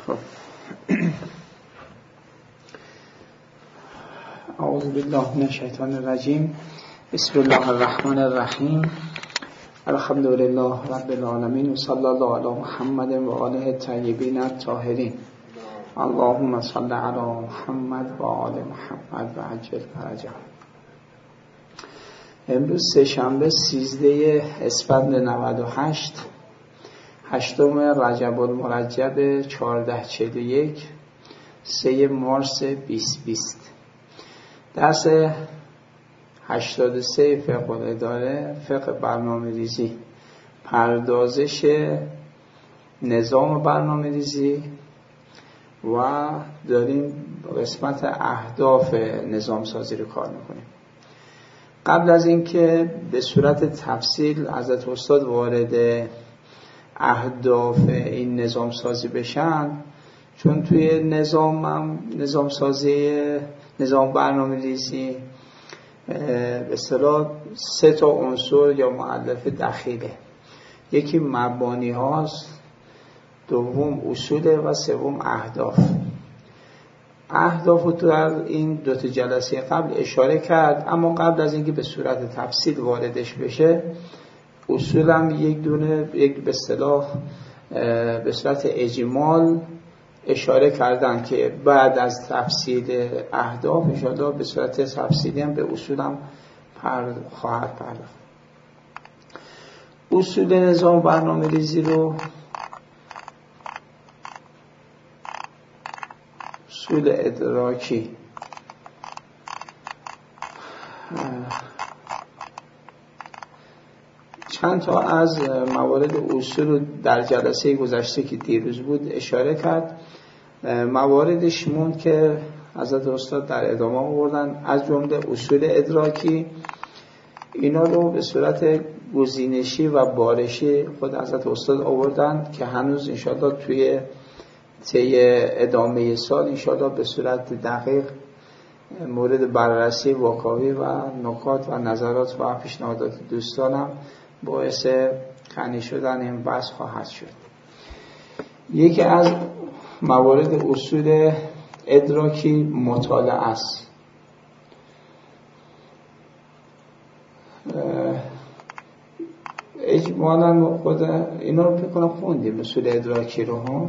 خب اعوذ بالله من الشیطان الرجیم. بسم الله الرحمن الرحیم. الحمد لله رب العالمین و صلی الله علی محمد و آله الطیبین الطاهرین. اللهم صل علی محمد و آل محمد و عجل فرجهم. امروز سه‌شنبه 13 اسفند 98 هشتم رجب المرجب 1441 3 مارس 2020. درس 83 فقه الاداره، فقه برنامه ریزی، پردازش نظام برنامه ریزی و داریم قسمت اهداف نظام سازی رو کار میکنیم. قبل از اینکه به صورت تفصیل حضرت استاد وارد اهداف این نظام سازی بشن، چون توی نظام سازی نظام برنامه ریزی به اصطلاح 3 عنصر یا مؤلفه دخیله. یکی مبانی هاست، دوم اصوله و سوم اهداف. اهداف رو در این 2 جلسه قبل اشاره کرد، اما قبل از اینکه به صورت تفصیل واردش بشه، اصولم یک به اصطلاح به صورت اجمال اشاره کردن که بعد از تفصیل اهداف انشاءالله به صورت تفصیلی هم به اصولم خواهد پرداخت. اصول نظام برنامه ریزی رو اصول ادراکی چند تا از موارد اصول رو در جلسه گذشته که دیروز بود اشاره کرد. مواردش موند که حضرت استاد در ادامه آوردن، از جمله اصول ادراکی. اینا رو به صورت گزینشی و بارشی خود حضرت استاد آوردن که هنوز انشاءالله توی طی ادامه سال انشاءالله به صورت دقیق مورد بررسی واکاوی و نکات و نظرات و پیشنهادات دوستانم باعث غنی شدن این بحث خواهد شد. یکی از موارد اصول ادراکی مطالعه است. اجمالا خود اینا رو فکر کنم خوندیم اصول ادراکی رو هم.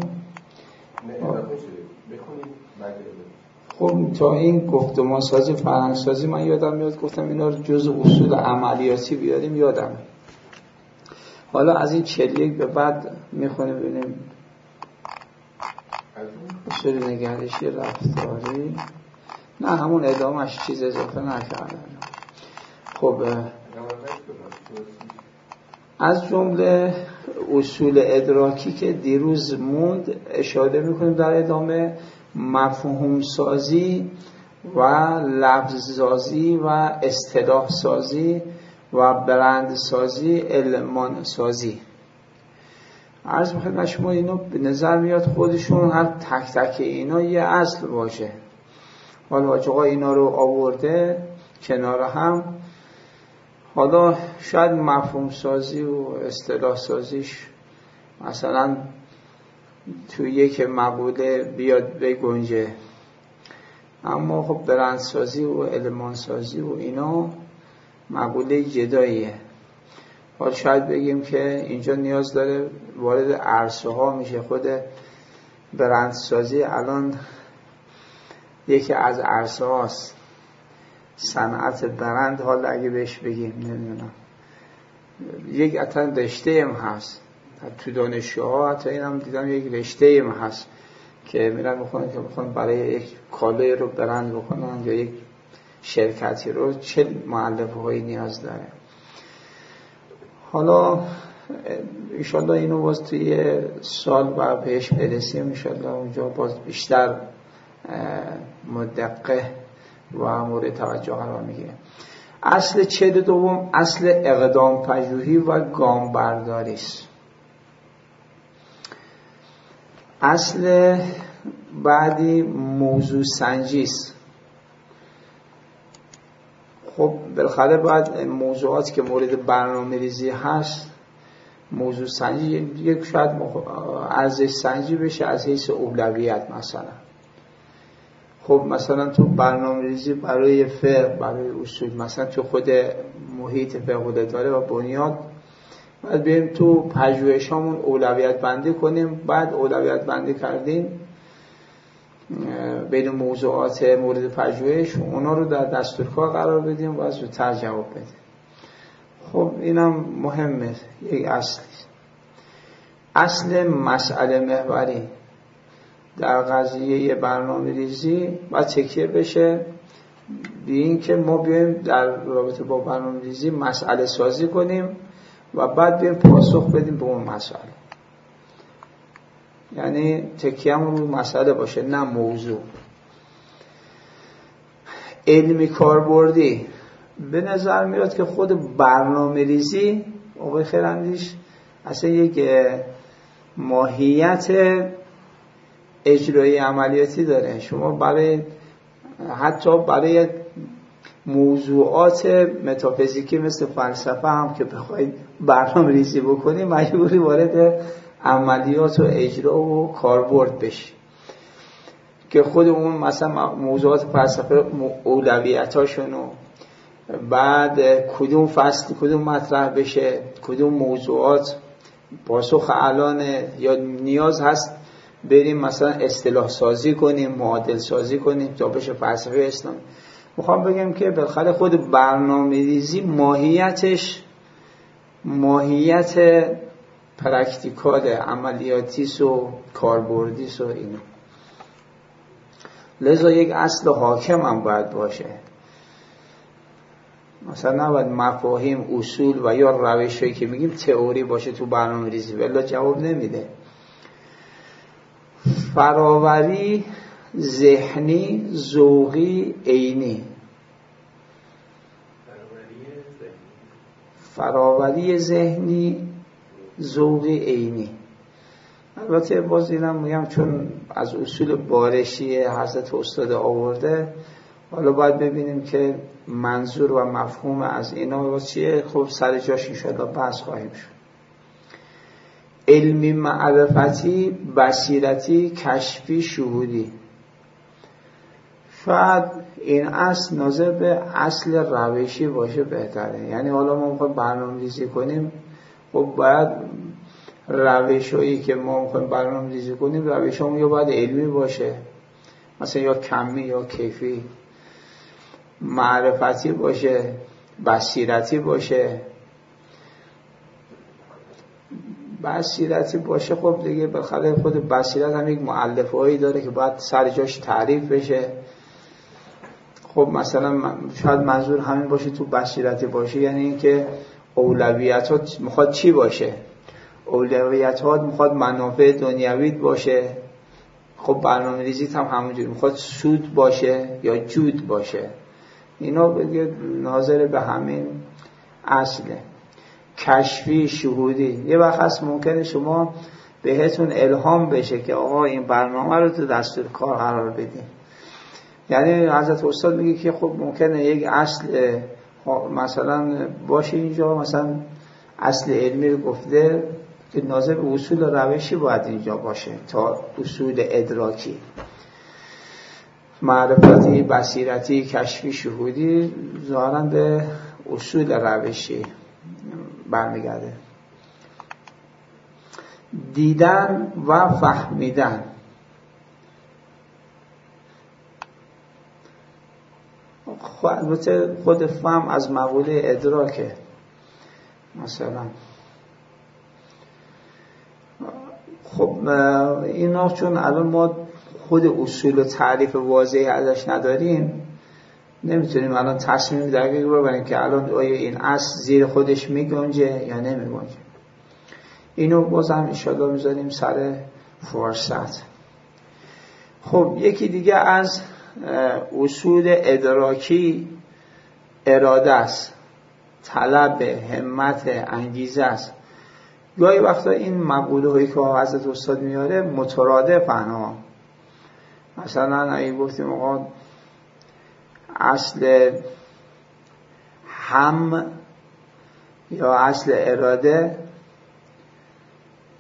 خب تا این گفتمان سازی فرهنگ سازی من یادم میاد گفتم اینا رو جز اصول عملیاتی بیاریم یادم. حالا از این 41 به بعد میخونیم ببینیم اصول نگرشی رفتاری. نه همون ادامهش چیز اضافه نکردن. خب از جمله اصول ادراکی که دیروز موند اشاره میکنیم در ادامه: مفهوم سازی و لفظ سازی و اصطلاح سازی و برند سازی، المان سازی. عرض می‌کنم شما اینو به نظر میاد خودشون هر تک تک اینا یه اصل باشه. حالا آقا اینا رو آورده کنار هم. حالا شاید مفهوم سازی و اصطلاح سازیش مثلا تو یک مقوله بیاد بگنجه، اما خب برندسازی و المانسازی و اینا مقوله جداییه. حالا شاید بگیم که اینجا نیاز داره وارد عرصه ها میشه. خود برندسازی الان یکی از عرصه هاست، صنعت برند. حالا اگه بهش بگیم نمیدونم یک اصلا رشته هم هست تو دانشجوها، حتی اینم دیدم یک رشته هم هست که میرن بخونن که بخونن برای یک کالای رو برند بکنن یا یک شرکتی رو چه مؤلفه هایی نیاز داره. حالا انشالله اینو باز توی سال و بهش برسیم، انشالله اونجا باز بیشتر مدقق و مورد توجه قرار میگیره. اصل چه دوم اصل اقدام پژوهی و گام برداری است. اصل بعدی موضوع سنجی است. خب بالاخره باید موضوعاتی که مورد برنامه ریزی هست موضوع سنجی یک شاید ارزش سنجی بشه از حیث اولویت. مثلا خب مثلا تو برنامه‌ریزی برای فقه، برای اصول، مثلا تو خود محیط فقه داره و بنیاد، بعد بریم تو پژوهشامون اولویت بندی کنیم. بعد اولویت بندی کردیم بین موضوعات مورد پژوهش، اونا رو در دستورکار قرار بدیم و زودتر جواب بدیم. خب اینم مهمه، یک اصل مسئله محوری در قضیه برنامه ریزی باید تکیه بشه به این که ما بیایم در رابطه با برنامه ریزی مسئله سازی کنیم و بعد بیایم پاسخ بدیم به اون مسئله. یعنی تکیه‌مون رو مسئله باشه نه موضوع. علمی کاربردی به نظر میاد که خود برنامه ریزی آقای خیراندیش اصلا یک ماهیت اجرایی عملیاتی داره. شما برای حتی برای موضوعات متافیزیکی مثل فلسفه هم که بخواید برنامه ریزی بکنی مجبوری وارد عملیات و اجرا و کاربرد بشی که خود اون مثلا موضوعات فلسفه اولویتاشون و بعد کدوم فصل کدوم مطرح بشه، کدوم موضوعات پاسخ الانه یا نیاز هست بریم مثلا اصطلاح سازی کنیم، معادل سازی کنیم تا بشه فلسفه اسلام. میخوام بگم که بالاخره خود برنامه‌ریزی ماهیتش ماهیت پرکتیکال عملیاتیست و کاربردیست و اینو، لذا یک اصل حاکم هم باید باشه. مثلا نباید مفاهیم، اصول و یا روشی که میگیم تئوری باشه تو برنامه ریزی، ولی جواب نمیده. فراوری ذهنی، ذوقی، عینی. فراوری ذهنی، ذوقی، عینی. البته باز اینم میگم چون از اصول بارشی حضرت استاد آورده، حالا باید ببینیم که منظور و مفهوم از اینا چیه. خب سر جاش انشاءالله بحث خواهیم شد. علمی، معرفتی، بصیرتی، کشفی، شهودی. شاید این اصل ناظر به اصل روشی باشه بهتره. یعنی حالا ما میخوایم برنامه‌ریزی کنیم، خب باید روشایی که ما میخوایم برنامه‌ریزی کنیم روشامون یا باید علمی باشه، مثلا یا کمی یا کیفی، معرفتی باشه، بصیرتی باشه. بصیرتی باشه خب دیگه بالاخره خود بصیرت هم یک مؤلفه‌ای داره که باید سر جاش تعریف بشه. خب مثلا شاید منظور همین باشه تو بصیرتی باشه، یعنی اینکه اولویتات میخواد چی باشه. اولویتات میخواد منافع دنیوی باشه. خب برنامه‌ریزیت هم همونجوری میخواد سود باشه یا جود باشه. اینا بگه ناظر به همین اصله. کشفی، شهودی. یه وقت هست ممکنه شما بهتون الهام بشه که آقا این برنامه رو تو دستور کار قرار بدین. یعنی حضرت استاد میگه که خب ممکنه یک اصل مثلا باشه اینجا، مثلا اصل علمی رو گفته که ناظر به اصول روشی باید اینجا باشه تا اصول ادراکی. معرفتی، بصیرتی، کشفی، شهودی ظاهراً به اصول روشی برمیگرده. دیدن و فهمیدن. البته خود فهم از مقوله ادراکه. مثلا خب اینا چون الان ما خود اصول و تعریف واضحی ازش نداریم، نمیتونیم الان تصمیم دقیق ببریم که الان آیا این اصل زیر خودش میگنجه یا نمیگنجه. اینو باز هم انشاءالله میذاریم سر فرصت. خب یکی دیگه از اصول ادراکی اراده است، طلب، همت، انگیزه است. گاهی وقتا این مقوله هایی که حضرت استاد میاره مترادف ها. مثلا اگه گفتیم آقا اصل هم یا اصل اراده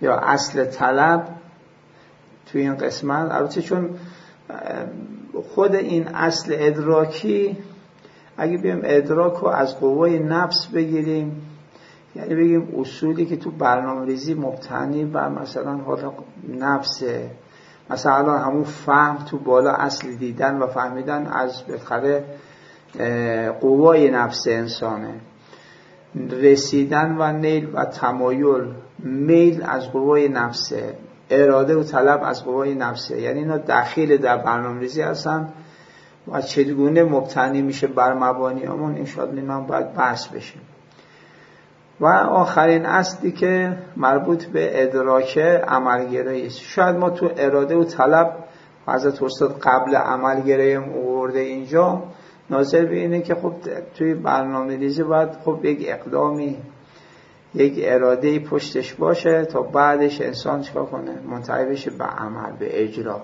یا اصل طلب توی این قسمت. البته چون خود این اصل ادراکی، اگه بیم ادراک رو از قوای نفس بگیریم، یعنی بگیم اصولی که تو برنامه‌ریزی مبتنی بر مثلا حالا نفسه، مثلا همون فهم تو بالا اصل دیدن و فهمیدن از بخره قوای نفس انسانه، رسیدن و نیل و تمایل، میل از قوای نفسه، اراده و طلب از قوای نفسه، یعنی اینا دخیل در برنامه‌ریزی هستن و چگونه مبتنی میشه بر مبانیامون انشاءالله اینا باید بحث بشه. و آخرین اصلی که مربوط به ادراک عملگرایی است. شاید ما تو اراده و طلب حضرت استاد قبل عملگرایی آورده اینجا، ناظر به اینه که خب توی برنامه‌ریزی باید خب یک اقدامی، یک اراده‌ای پشتش باشه تا بعدش انسان چیکار کنه؟ منتهی بشه به عمل، به اجرا.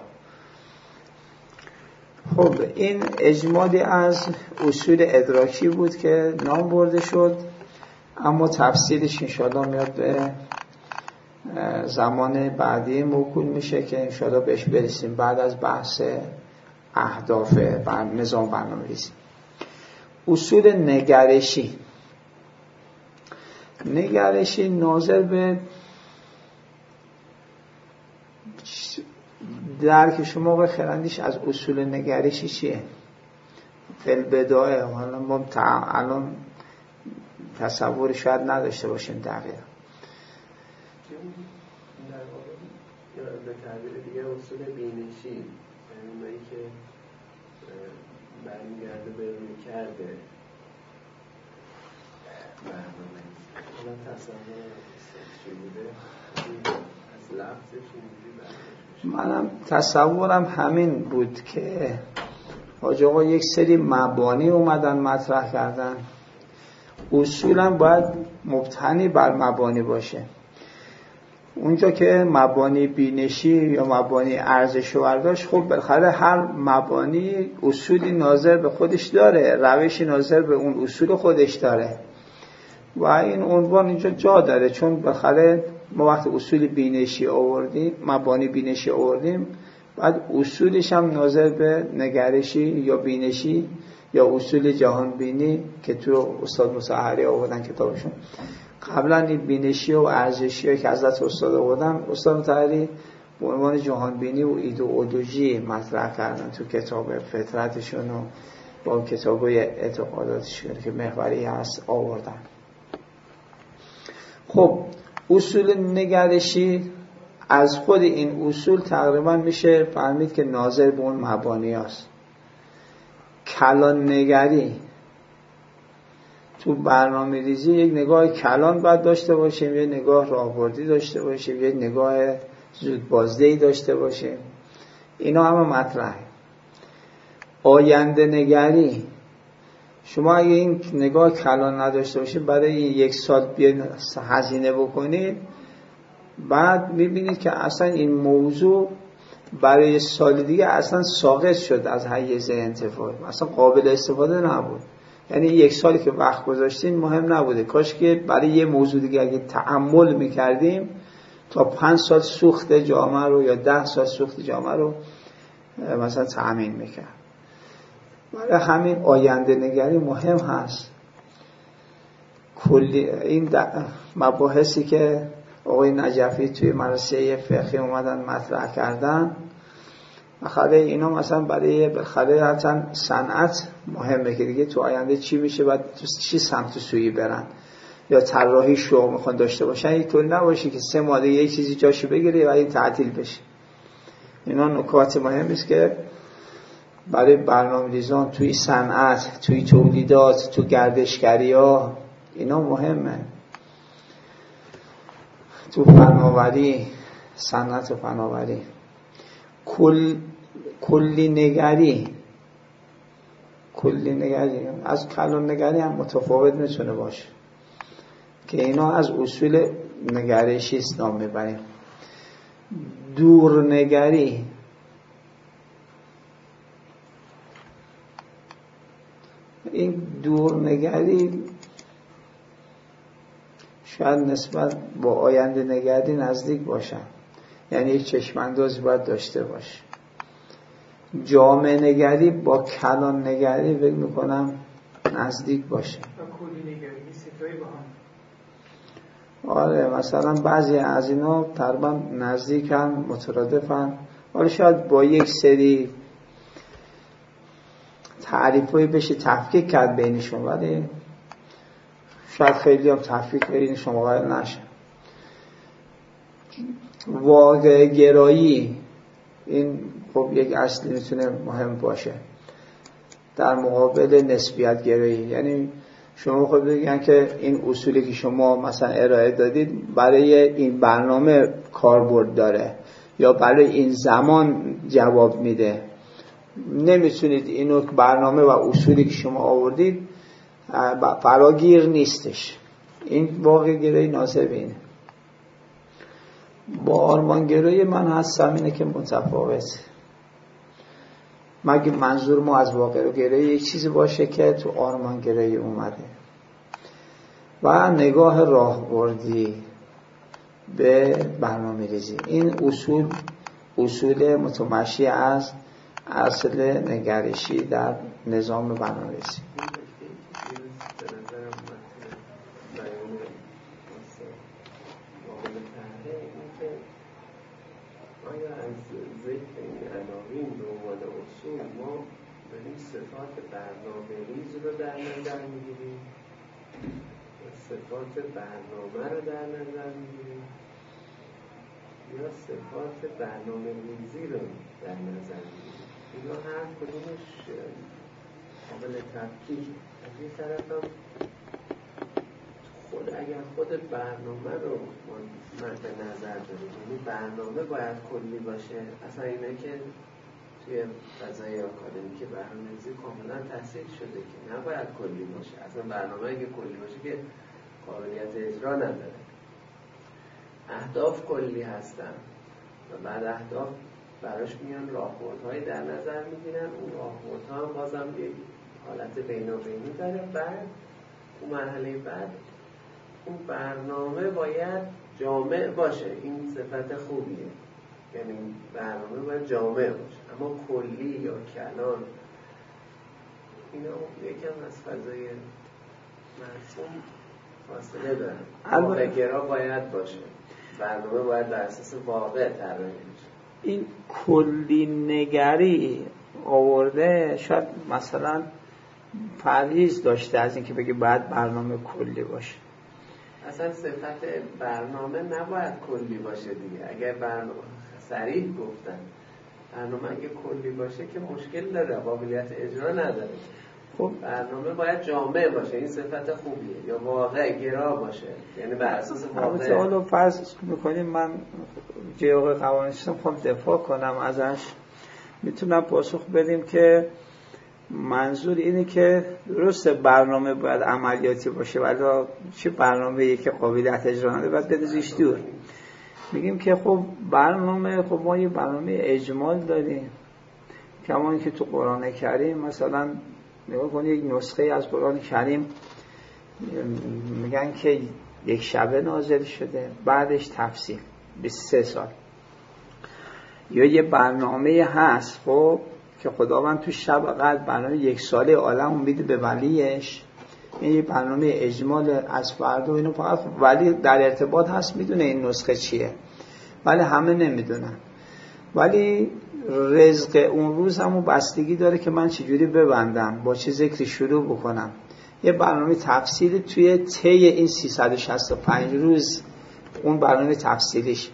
خب این اجمالی از اصول ادراکی بود که نام برده شد، اما تفصیلش انشاءالله میاد به زمان بعدی موکول میشه که انشاءالله بهش برسیم بعد از بحث اهداف نظام برنامه‌ریزی. اصول نگرشی. نگرشی ناظر به درک شما و خیراندیش از اصول نگرشی چیه؟ فی‌البدایه حالا ما الان تصور شاید نداشته باشیم دقیقا. به تعبیر دیگه اصول بینشی، یعنی اونایی که برمیگرده به روی کرده برنامه. حالا تصور چی بوده؟ از لفظش اینجوری منم تصورم همین بود که حاج آقا یک سری مبانی اومدن مطرح کردن، اصولا باید مبتنی بر مبانی باشه. اونجا که مبانی بینشی یا مبانی ارزش و برداشت، خب بالاخره هر مبانی اصولی ناظر به خودش داره، روشی ناظر به اون اصول خودش داره و این عنوان اینجا جا داره، چون بالاخره ما وقت اصول بینشی آوردیم، مبانی بینشی آوردیم، بعد اصولش هم ناظر به نگرشی یا بینشی یا اصول جهان بینی که تو استاد مصحری آوردن کتابشون. قبلا این بینشی و ارزشی که حضرت استاد آوردن، استاد مصحری به عنوان جهان بینی و ایدئولوژی مطرح کردن تو کتاب فطرتشون و با کتابای اعتقاداتشون که محوری هست آوردن. خب اصول نگرشی از خود این اصول تقریبا میشه فهمید که ناظر به اون مبانی هست. کلان نگری تو برنامه ریزی یک نگاه کلان باید داشته باشیم، یک نگاه راهبردی داشته باشیم، یک نگاه زودبازدهی داشته باشیم، اینا همه مطرحه. آینده نگری، شما اگه این نگاه کلان نداشته باشید، برای یک سال بیاین هزینه بکنید، بعد میبینید که اصلا این موضوع برای سال دیگه اصلا ساقط شد از حیز انتفاع، اصلا قابل استفاده نبود. یعنی یک سالی که وقت گذاشتین مهم نبوده، کاش که برای یه موضوع دیگه اگه تأمل میکردیم تا 5 سال سوخت جامعه رو یا 10 سال سوخت جامعه رو مثلا تأمین میکرد. برای همین آینده نگری مهم هست. کلی این مباحثی که آقای نجفی توی مدرسه فقهی اومدن مطرح کردن، بخاطر اینا مثلا برای حتی صنعت مهمه که دیگه تو آینده چی میشه، بعد تو چی سمت سویی برن، یا طراحی شغل میخوان داشته باشن، اینطور نباشه که 3 ماه دیگه یک چیزی جاشو بگیره و این تعطیل بشه. اینا نکات مهمی است که برای برنامه‌ریزان توی صنعت، توی تولیدات، تو گردشگری‌ها اینا مهمه. تو فناوری، صنعت و فناوری، کلی نگری از کلان نگری هم متفاوت میتونه باشه که اینا از اصول نگرشی است نام میبریم. دور نگری، این دور نگری شاید نسبت با آینده نگری نزدیک باشن، یعنی یک چشماندازی باید داشته باشه. جامعه نگری با کلان نگری فکر میکنم نزدیک باشه. کلی نگری ستایی با هم. آره مثلا بعضی از اینا تقریبا نزدیکن، مترادفن. حالا شاید با یک سری تعریفی بشه تفکیک کرد بینشون، ولی شاید خیلی هم تفکیک بینشون واقع نشه. واقع گرایی این خب یک اصلی میتونه مهم باشه در مقابل نسبیت گرایی. یعنی شما خود بگین که این اصولی که شما مثلا ارائه دادید برای این برنامه کاربرد داره یا برای این زمان جواب میده. نمیتونید اینو برنامه و اصولی که شما آوردید فراگیر نیستش. این واقع گرایی ناظر به اینه. با آرمان گرایی من هستم اینه که متفاوته. مگه منظور ما از واقع گرایی یک چیزی باشه که تو آرمان گرایی اومده و نگاه راهبردی به برنامه‌ریزی. این اصول متمشی از اصل نگرشی در نظام برنامه‌ریزی. آیا از ذکر این عناوین به عنوان اصول ما داریم صفات برنامه‌ریز رو در نظر میگیریم؟ صفات برنامه رو در نظر میگیریم؟ یا صفات برنامه‌ریزی رو در نظر میگیریم؟ اینا هر کدومش قابل تفکیک. از این طرف هم اگر خود برنامه رو مد نظر داریم، یعنی برنامه باید کلی باشه. اصلا اینه که توی فضای آکادمیک برنامه‌ریزی کاملا تصحیح شده که نباید کلی باشه. اصلا برنامه اگه کلی باشه که قابلیت اجرا نداره. اهداف کلی هستن و بعد اهداف براش میان راهبردهایی در نظر میگیرن. اون راهبردها هم بازم یک حالت بینابینی داره. بعد اون مرحله بعد اون برنامه باید جامع باشه. این صفت خوبیه، یعنی برنامه باید جامع باشه. اما کلی یا کلان اینا یکم از فضای مرسوم فاصله دارن. واقع‌گرا باید باشه، برنامه باید بر اساس واقع طراحی بشه. این کلی نگری آورده شاید مثلا پرهیز داشته از اینکه بگه باید برنامه کلی باشه. اصلا صفت برنامه نباید کلی باشه دیگه. اگر برنامه صریح گفتن برنامه اگه کلی باشه که مشکل داره، قابلیت اجرا نداره. خب برنامه باید جامع باشه. این صفت خوبیه. یا واقع گرا باشه، یعنی بر اساس واقع. حالا فرض میکنیم من جیاق قوانینشم خواهم دفاع کنم ازش، میتونم پاسخ بدیم که منظور اینه که درسته برنامه باید عملیاتی باشه، ولی چه برنامه‌ای که قابلیت اجرا نداره باید بدازیش دور. میگیم که خب برنامه، خب ما یه برنامه اجمال داریم، کما اینکه تو قرآن کریم مثلا نگاه کنید یک نسخه از قرآن کریم میگن که یک شبه نازل شده، بعدش تفسیر 23 سال. یا یه برنامه هست خب که خداوند تو شب قدر برنامه یک ساله عالم میده به ولیش. این یه برنامه اجمال از فردا و اینو فقط ولی در ارتباط هست میدونه این نسخه چیه، ولی همه نمیدونن. ولی رزق اون روز همون بستگی داره که من چجوری ببندم، با چه ذکری شروع بکنم. یه برنامه تفصیلی توی طی این 365 روز اون برنامه تفصیلیش.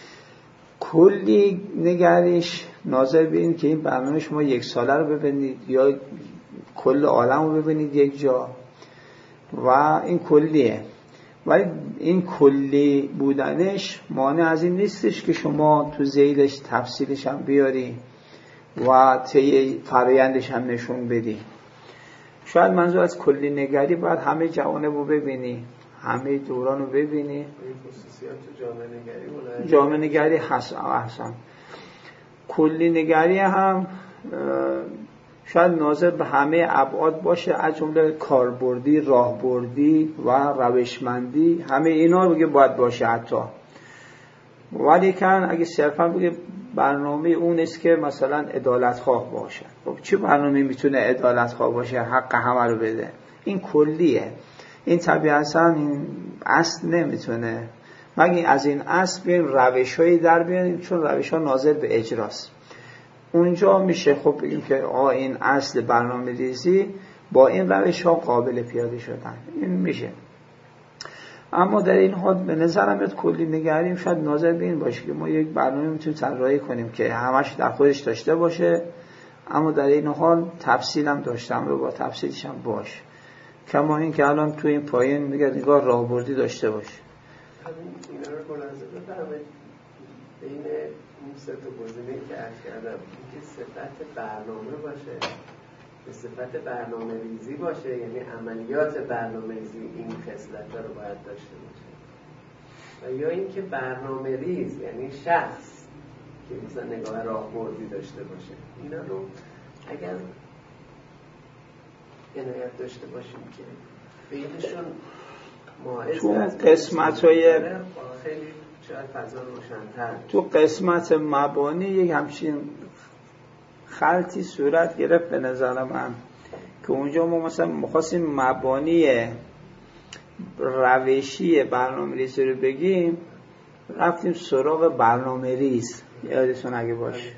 کلی نگریش ناظر به این که این برنامه شما یک ساله رو ببینید یا کل عالم رو ببینید یک جا و این کلیه. ولی این کلی بودنش مانع از این نیستش که شما تو ذیلش تفصیلش هم بیاری و طی فرایندش هم نشون بدی. شاید منظور از کلی نگری باید همه جوانب رو ببینی، همه دوران رو ببینی. این خصوصیات جامعه نگری جامعه نگری احسن. کلی نگری هم شاید ناظر به همه ابعاد باشه، از جمله کاربردی، راهبردی و روشمندی، همه اینا بگه باید باشه حتی. ولی کن اگه صرفا بگه برنامه اون است که مثلا عدالتخواه باشه، خب چه برنامه میتونه عدالتخواه باشه حق همه رو بده؟ این کلیه، این طبیعتا این اصل نمیتونه، مگه از این اصل بیایم روش‌هایی در بیاریم، چون روش‌ها ناظر به اجراست. اونجا میشه خب بگیم که این اصل برنامه‌ریزی با این روش‌ها قابل پیاده شدن، این میشه. اما در این حال به نظرم میاد کلی نگریم شاید ناظر به این باشه که ما یک برنامه میتونیم طراحی کنیم که همش در خودش داشته باشه، اما در این حال تفصیل هم داشتم رو با تفصیلش هم باشه، کما این که الان تو این پایین میگه نگاه راهبردی داشته باشه. اینا رو خلاصه بفرمایید بین اون سه تا گزینه‌ای که عرض کردم که صفت برنامه باشه، به صفت برنامه ریزی باشه، یعنی عملیات برنامه ریزی این خصلت‌ها رو باید داشته باشه، و یا اینکه برنامه ریز یعنی شخص که مثلا نگاه راهبردی داشته باشه. اینا رو اگر عنایت داشته باشیم که بینشون تو قسمت‌های خیلی شاید فضا روشن‌تر، تو قسمت مبانی یک همچین خلطی صورت گرفت به نظر من که اونجا ما مثلا می‌خواستیم مبانی روشی برنامه‌ریزی رو بگیم، رفتیم سراغ برنامه‌ریز. یادتون اگه باشه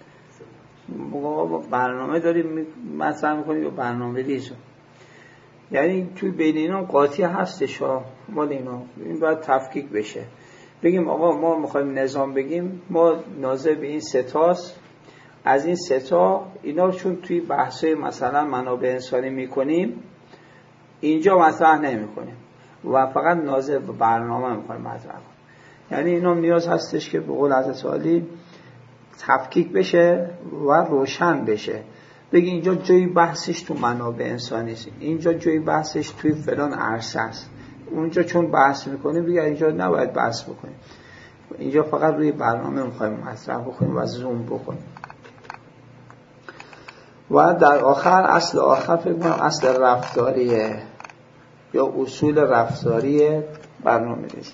ما برنامه داریم مطرح می‌کنیم یا برنامه‌ریز، یعنی توی بین اینا قاطی هستش ها، مال اینا این باید تفکیک بشه. بگیم آقا ما میخوایم نظام بگیم، ما ناظر به این ستاست، از این ستا اینا چون توی بحثای مثلا منابع انسانی میکنیم اینجا مطرح نمیکنیم و فقط ناظر به برنامه میخوایم مطرح کنیم. یعنی اینا نیاز هستش که به قول حضرت عالی تفکیک بشه و روشن بشه. بگی اینجا جای بحثش تو منابع انسانی است، اینجا جای بحثش توی فلان عرصه است، اونجا چون بحث میکنیم دیگه اینجا نباید بحث بکنیم، اینجا فقط روی برنامه میخوایم مطرح بکنیم و زوم بکنیم. و در آخر اصل آخر فکر کنم اصل رفتاریه یا اصول رفتاری برنامه‌ریزی.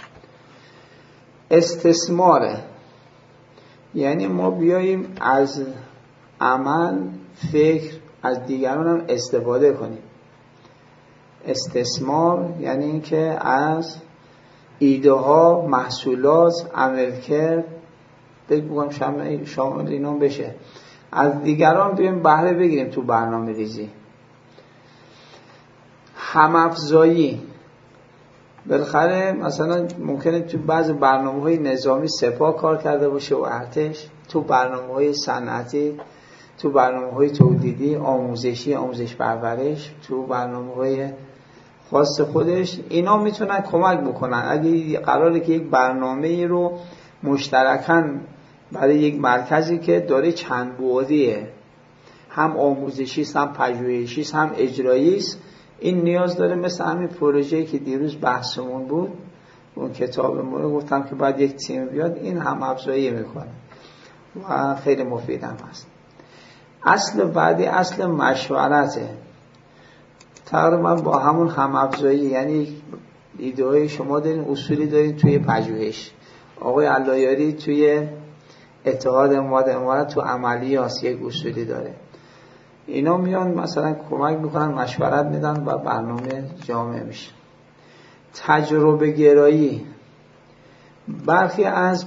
استثماره، یعنی ما بیاییم از عمل، فکر از دیگران هم استفاده کنیم. استثمار یعنی این که از ایده ها، محصولات، عملکرد بگم شامل اینا بشه، از دیگران بیایم بهره بگیریم تو برنامه ریزی. هم‌افزایی، بالاخره مثلا ممکنه تو بعض برنامه‌های نظامی سپاه کار کرده باشه و ارتش، تو برنامه‌های صنعتی، تو برنامه‌های تولیدی، آموزشی، آموزش پرورش، تو برنامه‌های خاص خودش، اینا میتونن کمک بکنن. اگه قراره که یک برنامه‌ای رو مشترکاً برای یک مرکزی که داره چند بعدیه، هم آموزشی است، هم پژوهشی است، هم اجرایی است، این نیاز داره مثل همین پروژه‌ای که دیروز بحثمون بود، اون کتاب ما رو گفتم که باید یک تیم بیاد، این هم افزایی میکنه و خیلی مفید هم هست. اصل بعدی اصل مشورته، تقریبا با همون هم افزایی، یعنی ایده‌های شما دارین، اصولی دارین توی پژوهش، آقای علایاری توی اتحاد امارات تو عملیات یک اصولی داره، اینا میان مثلا کمک میکنن، مشورت میدن و برنامه جامع میشه. تجربه گرایی، برخی از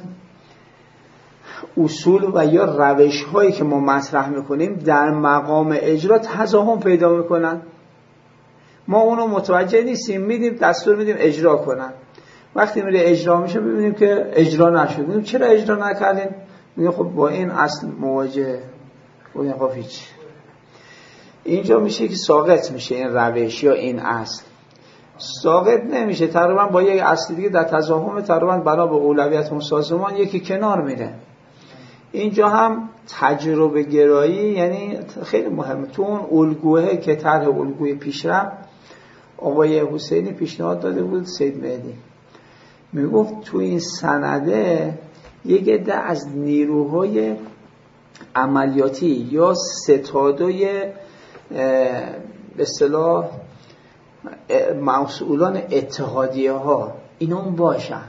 اصول و یا روش هایی که ما مطرح میکنیم در مقام اجرا تضاهم پیدا میکنن، ما اونو متوجه نیستیم، میدیم دستور میدیم اجرا کنن، وقتی میره اجرا میشه ببینیم که اجرا نشد، میگیم چرا اجرا نکردین؟ میگه خب با این اصل مواجهه، خب هیچ. اینجا میشه که ساقط میشه این روش یا این اصل، ساقط نمیشه، تقریبا با یک اصل دیگه در تضاهم، تقریبا بنا به اولویت اون سازمان یکی کنار میره. اینجا هم تجربه گرایی، یعنی خیلی مهمه تو اون الگوه که طرح الگوی پیشرفت آقای حسینی پیشنهاد داده بود سید مهدی، میگفت تو این سنده یک عده از نیروهای عملیاتی یا ستادوی به اصطلاح مسئولان اتحادیه ها اینا هم باشن.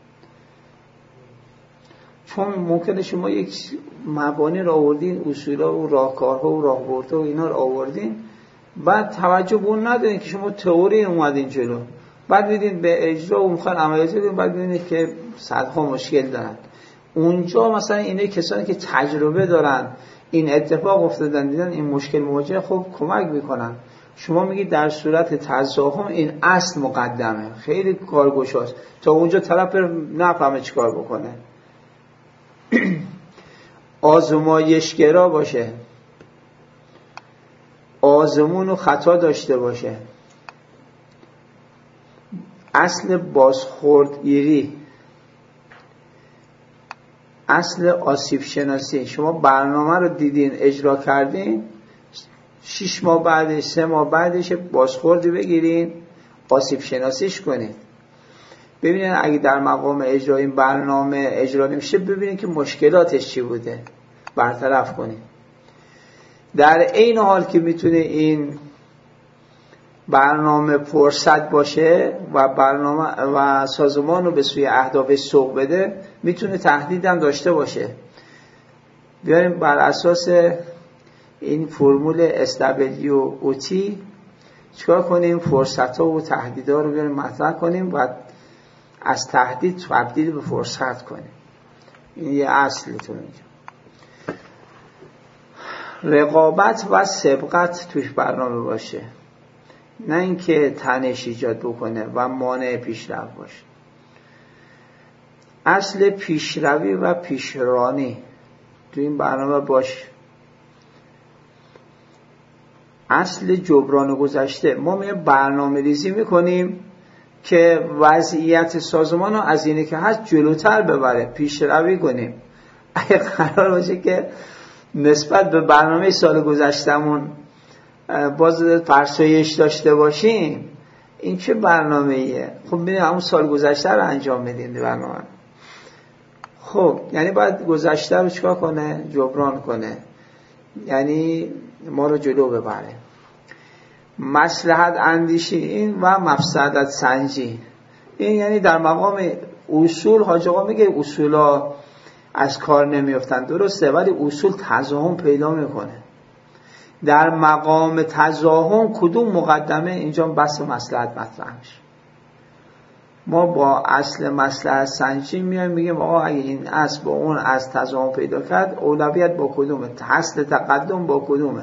چون ممکنه شما یک مبانی را آوردین، اصولا و راهکارها و راهبردها و اینا را آوردین، بعد توجه به اون ندارین که شما تئوری اومدین جلو، بعد دیدین به اجرا و میخوان عملیاتی بدین، بعد ببینید که صدها مشکل دارن. اونجا مثلا اینه کسانی که تجربه دارن، این اتفاق افتادن، دیدن این مشکل مواجهه، خب کمک میکنن. شما میگید در صورت تضاهم این اصل مقدمه، خیلی کارگشاست تا اونجا طرف نفهمه چی کار بکنه. آزمایشگرا باشه، آزمون و خطا داشته باشه، اصل بازخوردگیری، اصل آسیب شناسی. شما برنامه رو دیدین اجرا کردین، 6 ماه بعدش 3 ماه بعدش بازخوردی بگیرین، آسیب شناسیش کنید، ببینید اگه در مقام اجرا این برنامه اجرا نمیشه ببینید که مشکلاتش چی بوده، برطرف کنید. در این حال که میتونه این برنامه فرصت باشه و برنامه و سازمان رو به سوی اهدافش سوق بده، میتونه تهدید هم داشته باشه. بیایم بر اساس این فرمول SWOT چیکار کنیم؟ فرصت‌ها و تهدیدها رو بیاریم مطرح کنیم و از تهدید تبدیل به فرصت کنیم. این یه اصلتون اینجا. رقابت و سبقت توش برنامه باشه، نه اینکه تنش ایجاد بکنه و مانع پیشرفت باشه. اصل پیشروی و پیشرانی تو این برنامه باشه. اصل جبران گذشته. ما برنامه ریزی میکنیم که وضعیت سازمان رو از اینه که هست جلوتر ببره، پیشروی کنیم. اگه قرار باشه که نسبت به برنامه سال گذشتمون باز فرسایش داشته باشیم، این چه برنامه ایه؟ خب ببینید همون سال گذشته رو انجام میدیم برنامه. خب یعنی باید گذشته رو چیکار کنه؟ جبران کنه، یعنی ما رو جلو ببره. مصلحت اندیشی این و مفسدت سنجی، این یعنی در مقام اصول. حاج آقا میگه اصولا از کار نمیافتن، درسته، ولی اصول تضاهم پیدا میکنه. در مقام تضاهم کدوم مقدمه؟ اینجا بحث مصلحت مطرح میشه. ما با اصل مصلحت سنجی میایم میگیم آقا اگه این اصل با اون از تضاهم پیدا کرد، اولویت با کدومه؟ اصل تقدم با کدومه؟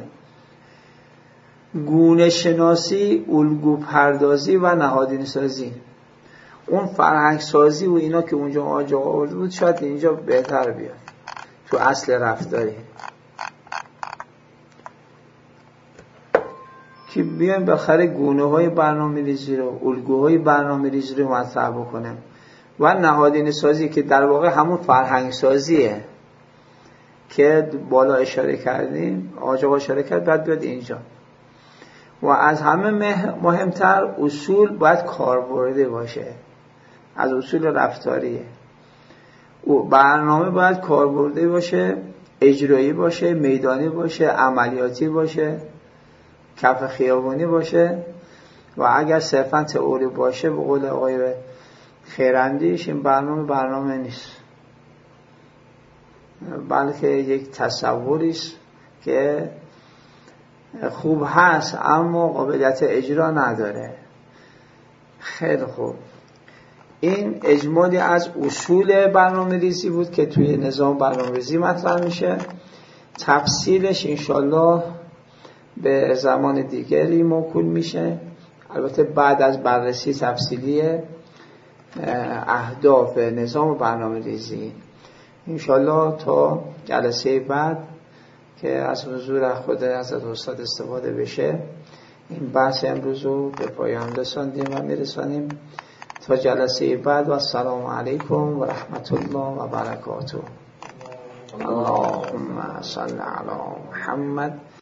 گونه شناسی، الگو پردازی و نهادینه سازی. اون فرهنگ سازی و اینا که اونجا آجا آورده بود شاید اینجا بهتر بیاد تو اصل رفتاری، که بیایم بخره گونه های برنامه ریزی رو، الگوهای برنامه ریزی رو مطرح بکنیم و نهادینه سازی که در واقع همون فرهنگ سازیه که بالا اشاره کردیم، آجا اشاره کرد، بعد بیاد اینجا. و از همه مهمتر اصول باید کاربردی باشه، از اصول رفتاریه. برنامه باید کاربردی باشه، اجرایی باشه، میدانی باشه، عملیاتی باشه، کف خیابانی باشه. و اگر صرفا تئوری باشه، به قول آقای خیراندیش، این برنامه نیست، بلکه یک تصوریست که خوب هست اما قابلیت اجرا نداره. خیلی خوب، این اجمالی از اصول برنامه ریزی بود که توی نظام برنامه ریزی مطرح میشه. تفصیلش انشالله به زمان دیگری موکول میشه، البته بعد از بررسی تفصیلی اهداف نظام برنامه ریزی. انشالله تا جلسه بعد که از حضور خود حضرت استاد استفاده بشه، این بحث امروز رو به پایان رساندیم و میرسانیم. تا جلسه بعد و السلام علیکم و رحمت الله و برکاته. اللهم صل علی محمد.